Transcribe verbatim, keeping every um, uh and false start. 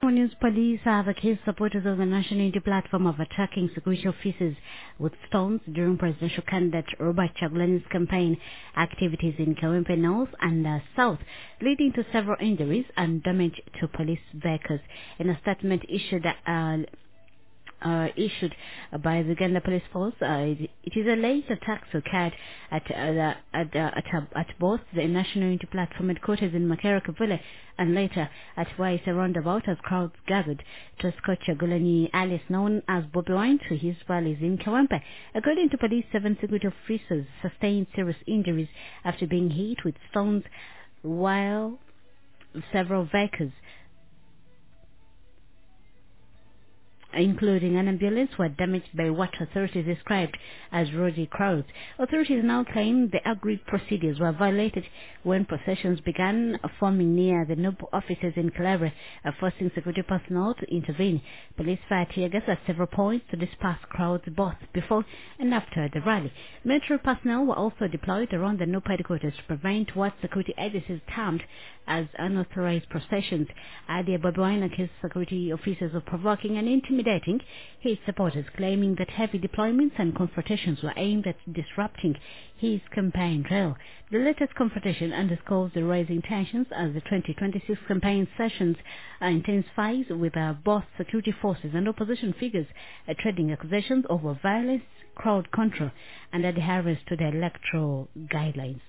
Metro News Police have accused supporters of the National Unity Platform of attacking security officers with stones during presidential candidate Robert Chagulani's campaign activities in Kawempe North and uh, South, leading to several injuries and damage to police vehicles. In a statement issued uh, uh, issued by the Uganda Police Force, uh, it, it is alleged attacks occurred at uh, the, at, uh, at, uh, at both the National Unity Platform headquarters in Makerere Village and later at Waise roundabout as crowds gathered to escort Chagulani, alias known as Bobby Wine, to his rallies in Kawempe. According to police, seven security officers sustained serious injuries after being hit with stones, while several vehicles, including an ambulance, were damaged by what authorities described as rowdy crowds. Authorities now claim the agreed procedures were violated when processions began forming near the noble offices in Calabria, uh, forcing security personnel to intervene. Police fired tear gas at several points to disperse crowds both before and after the rally. Military personnel were also deployed around the noble headquarters to prevent what security agencies termed as unauthorized processions. Adia Bobby Wine accused security officers of provoking and intimidating his supporters, claiming that heavy deployments and confrontations were aimed at disrupting his campaign trail. The latest confrontation underscores the rising tensions as the twenty twenty-six campaign sessions uh, intensifies, with uh, both security forces and opposition figures uh, trading accusations over violence, crowd control, and adherence to the electoral guidelines.